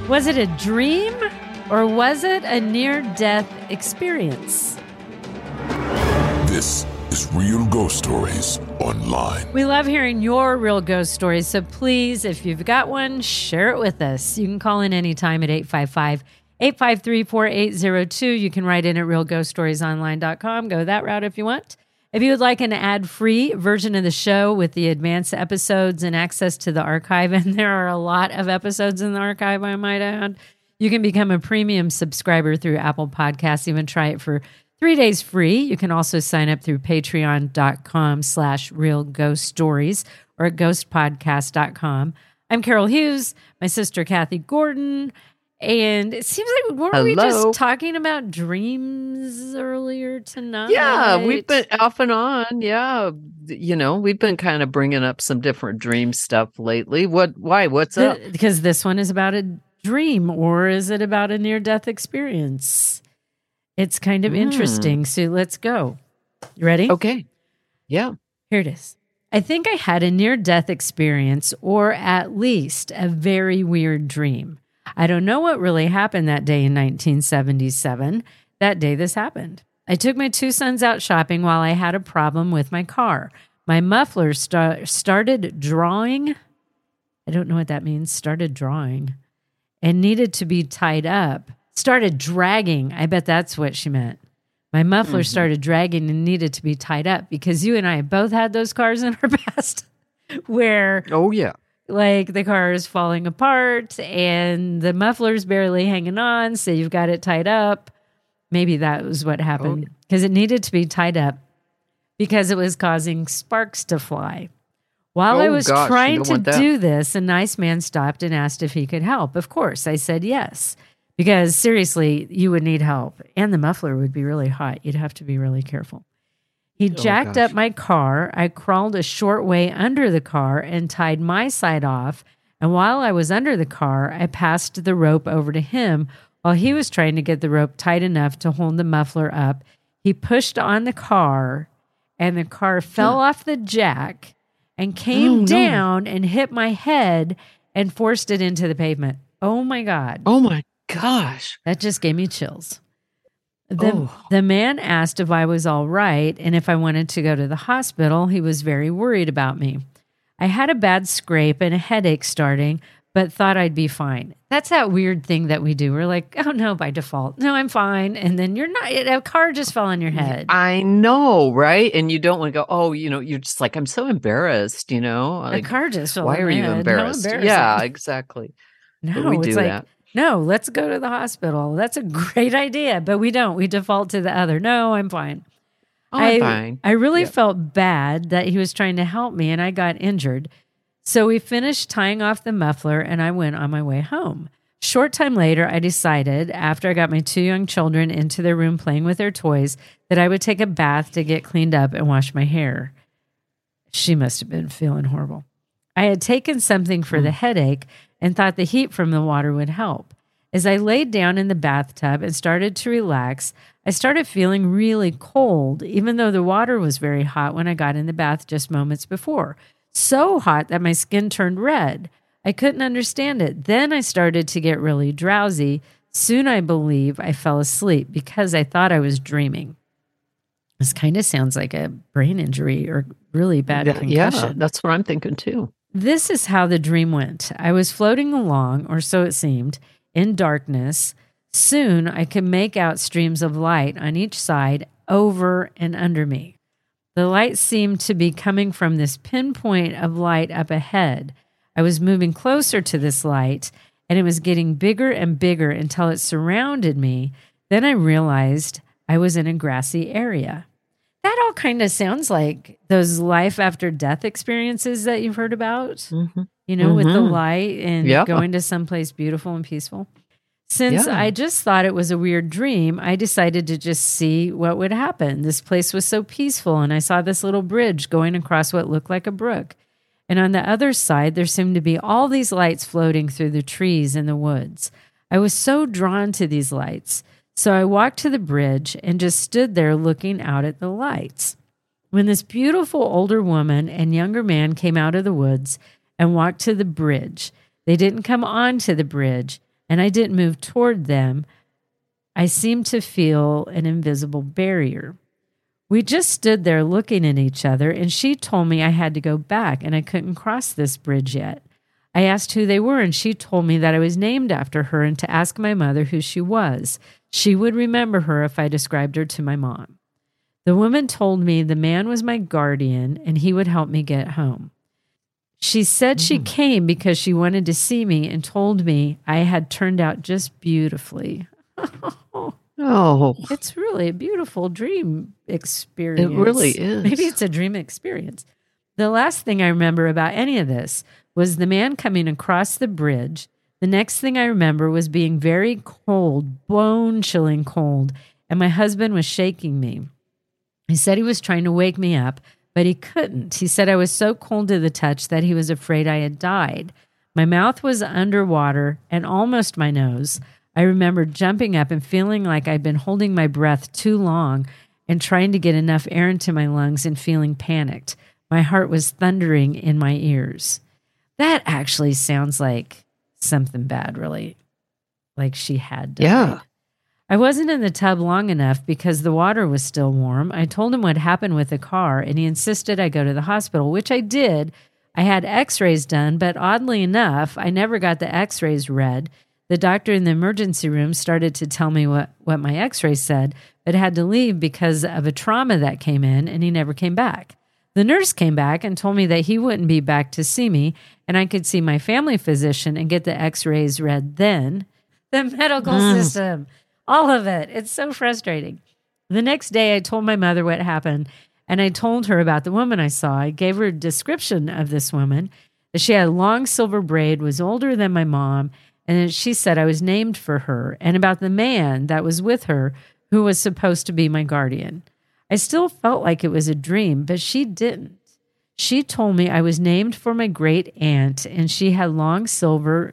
Was it a dream or was it a near-death experience? This is Real Ghost Stories Online. We love hearing your real ghost stories, so please, if you've got one, share it with us. You can call in anytime at 855-853-4802. You can write in at realghoststoriesonline.com. Go that route if you want. If you would like an ad-free version of the show with the advanced episodes and access to the archive, and there are a lot of episodes in the archive, I might add, you can become a premium subscriber through Apple Podcasts. Even try it for 3 days free. You can also sign up through patreon.com/realghoststories or at ghostpodcast.com. I'm Carol Hughes, my sister Kathy Gordon, and it seems like, weren't we just talking about dreams earlier tonight? Yeah, we've been off and on. Yeah, we've been kind of bringing up some different dream stuff lately. Why? What's up? Because this one is about a dream, or is it about a near-death experience? It's kind of interesting. So let's go. You ready? Okay. Yeah. Here it is. I think I had a near-death experience, or at least a very weird dream. I don't know what really happened that day in 1977. That day this happened. I took my two sons out shopping while I had a problem with my car. My muffler started drawing. I don't know what that means. Started drawing. And needed to be tied up. Started dragging. I bet that's what she meant. My muffler started dragging and needed to be tied up, because you and I both had those cars in our past where, like, the car is falling apart and the muffler's barely hanging on, so you've got it tied up. Maybe that was what happened, because it needed to be tied up because it was causing sparks to fly. While I was trying to do this, a nice man stopped and asked if he could help. Of course, I said yes. Because seriously, you would need help. And the muffler would be really hot. You'd have to be really careful. He jacked up my car. I crawled a short way under the car and tied my side off. And while I was under the car, I passed the rope over to him while he was trying to get the rope tight enough to hold the muffler up. He pushed on the car, and the car fell off the jack and came down and hit my head and forced it into the pavement. Oh, my God. Oh, my gosh. That just gave me chills. The man asked if I was all right and if I wanted to go to the hospital. He was very worried about me. I had a bad scrape and a headache starting, but thought I'd be fine. That's that weird thing that we do. We're like, oh, no, by default. No, I'm fine. And then you're not. A car just fell on your head. I know, right? And you don't want to go, you're just like, I'm so embarrassed, Like, a car just fell why on are my you head? embarrassed? Yeah, exactly. No, we do it's like, that. no, let's go to the hospital. That's a great idea, but we don't. We default to the other. No, I'm fine. I'm fine. I really felt bad that he was trying to help me, and I got injured. So we finished tying off the muffler, and I went on my way home. Short time later, I decided, after I got my two young children into their room playing with their toys, that I would take a bath to get cleaned up and wash my hair. She must have been feeling horrible. I had taken something for the headache and thought the heat from the water would help. As I laid down in the bathtub and started to relax, I started feeling really cold, even though the water was very hot when I got in the bath just moments before. So hot that my skin turned red. I couldn't understand it. Then I started to get really drowsy. Soon, I believe, I fell asleep because I thought I was dreaming. This kind of sounds like a brain injury or really bad concussion. Yeah, that's what I'm thinking too. This is how the dream went. I was floating along, or so it seemed, in darkness. Soon I could make out streams of light on each side, over and under me. The light seemed to be coming from this pinpoint of light up ahead. I was moving closer to this light, and it was getting bigger and bigger until it surrounded me. Then I realized I was in a grassy area. That all kind of sounds like those life after death experiences that you've heard about, with the light and going to someplace beautiful and peaceful. Since I just thought it was a weird dream, I decided to just see what would happen. This place was so peaceful, and I saw this little bridge going across what looked like a brook. And on the other side, there seemed to be all these lights floating through the trees in the woods. I was so drawn to these lights. So I walked to the bridge and just stood there looking out at the lights. When this beautiful older woman and younger man came out of the woods and walked to the bridge, they didn't come onto the bridge. and I didn't move toward them, I seemed to feel an invisible barrier. We just stood there looking at each other, and she told me I had to go back and I couldn't cross this bridge yet. I asked who they were, and she told me that I was named after her and to ask my mother who she was. She would remember her if I described her to my mom. The woman told me the man was my guardian and he would help me get home. She said she came because she wanted to see me and told me I had turned out just beautifully. Oh, It's really a beautiful dream experience. it really is. Maybe it's a dream experience. The last thing I remember about any of this was the man coming across the bridge. The next thing I remember was being very cold, bone-chilling cold, and my husband was shaking me. He said he was trying to wake me up, but he couldn't. He said I was so cold to the touch that he was afraid I had died. My mouth was underwater and almost my nose. I remember jumping up and feeling like I'd been holding my breath too long and trying to get enough air into my lungs and feeling panicked. My heart was thundering in my ears. That actually sounds like something bad, really. Like she had died. Yeah. I wasn't in the tub long enough because the water was still warm. I told him what happened with the car, and he insisted I go to the hospital, which I did. I had x-rays done, but oddly enough, I never got the x-rays read. The doctor in the emergency room started to tell me what my x-rays said, but had to leave because of a trauma that came in, and he never came back. The nurse came back and told me that he wouldn't be back to see me, and I could see my family physician and get the x-rays read then. The medical system. All of it. It's so frustrating. The next day, I told my mother what happened, and I told her about the woman I saw. I gave her a description of this woman, that she had a long silver braid, was older than my mom, and that she said I was named for her, and about the man that was with her who was supposed to be my guardian. I still felt like it was a dream, but she didn't. She told me I was named for my great aunt, and she had a long silver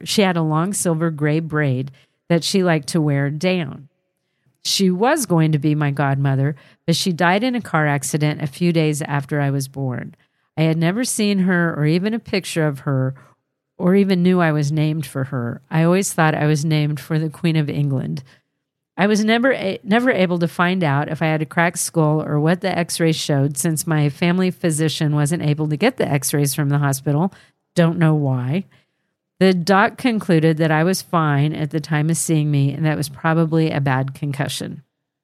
gray braid that she liked to wear down. She was going to be my godmother, but she died in a car accident a few days after I was born. I had never seen her or even a picture of her or even knew I was named for her. I always thought I was named for the Queen of England. I was never able to find out if I had a cracked skull or what the x-rays showed since my family physician wasn't able to get the x-rays from the hospital. Don't know why. The doc concluded that I was fine at the time of seeing me, and that was probably a bad concussion.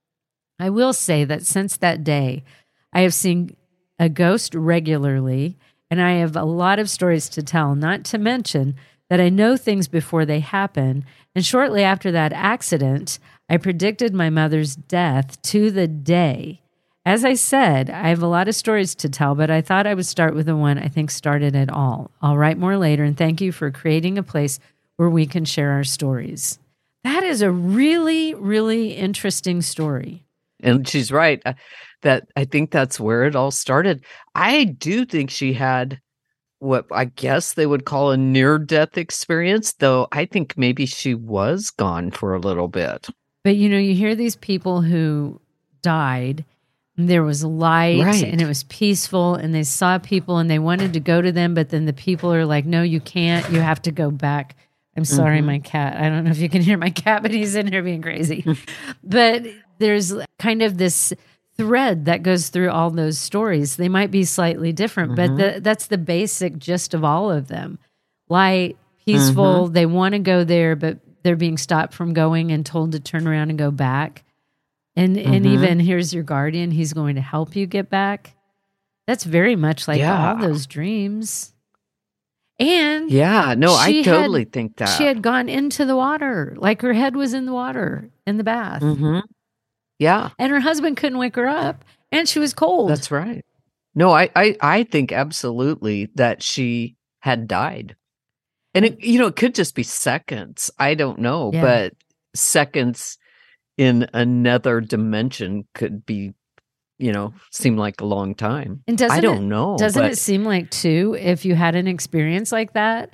I will say that since that day, I have seen a ghost regularly, and I have a lot of stories to tell, not to mention that I know things before they happen. And shortly after that accident, I predicted my mother's death to the day. As I said, I have a lot of stories to tell, but I thought I would start with the one I think started it all. I'll write more later, and thank you for creating a place where we can share our stories. That is a really, really interesting story. And she's right. That I think that's where it all started. I do think she had what I guess they would call a near-death experience, though I think maybe she was gone for a little bit. But, you hear these people who died. There was light Right. and it was peaceful, and they saw people and they wanted to go to them, but then the people are like, no, you can't. You have to go back. I'm sorry, my cat. I don't know if you can hear my cat, but he's in here being crazy. But there's kind of this thread that goes through all those stories. They might be slightly different, but that's the basic gist of all of them. Light, peaceful. They want to go there, but they're being stopped from going and told to turn around and go back. And even here's your guardian. He's going to help you get back. That's very much like all those dreams. And yeah, no, I totally think that. She had gone into the water, like her head was in the water in the bath. Yeah. And her husband couldn't wake her up, and she was cold. That's right. No, I think absolutely that she had died. And it could just be seconds. I don't know, but seconds in another dimension could be, seem like a long time. And I don't know. Doesn't it seem like too, if you had an experience like that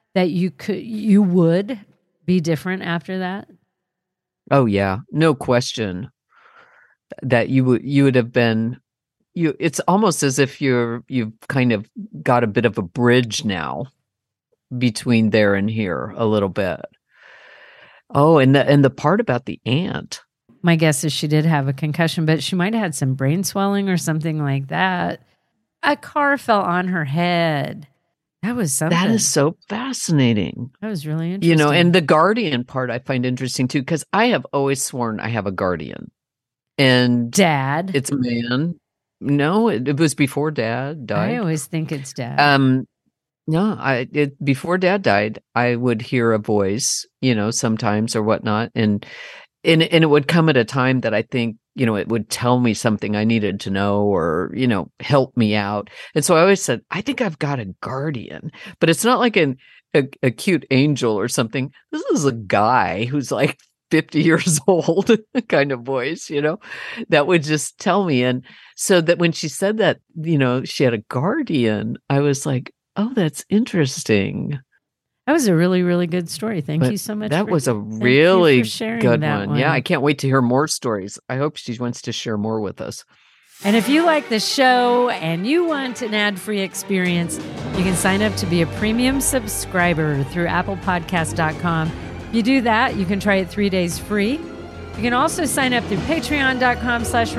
you would be different after that? Oh yeah, no question. That you would have been. It's almost as if you've kind of got a bit of a bridge now between there and here a little bit. Oh, and the part about the aunt. My guess is she did have a concussion, but she might have had some brain swelling or something like that. A car fell on her head. That was something. That is so fascinating. That was really interesting. You know, and the guardian part I find interesting too, because I have always sworn I have a guardian. And Dad. It's a man. No, it was before Dad died. I always think it's Dad. No, before Dad died, I would hear a voice, you know, sometimes or whatnot, and it would come at a time that I think, you know, it would tell me something I needed to know or, you know, help me out. And so I always said, I think I've got a guardian, but it's not like a cute angel or something. This is a guy who's like 50 years old kind of voice, you know, that would just tell me. And so that when she said that, you know, she had a guardian, I was like, oh, that's interesting. That was a really, really good story. Thank you so much. That was a really good one. Yeah, I can't wait to hear more stories. I hope she wants to share more with us. And if you like the show and you want an ad-free experience, you can sign up to be a premium subscriber through applepodcast.com. If you do that, you can try it 3 days free. You can also sign up through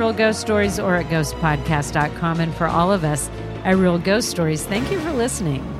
patreon.com/realghoststories or at ghostpodcast.com. And for all of us at Real Ghost Stories, thank you for listening.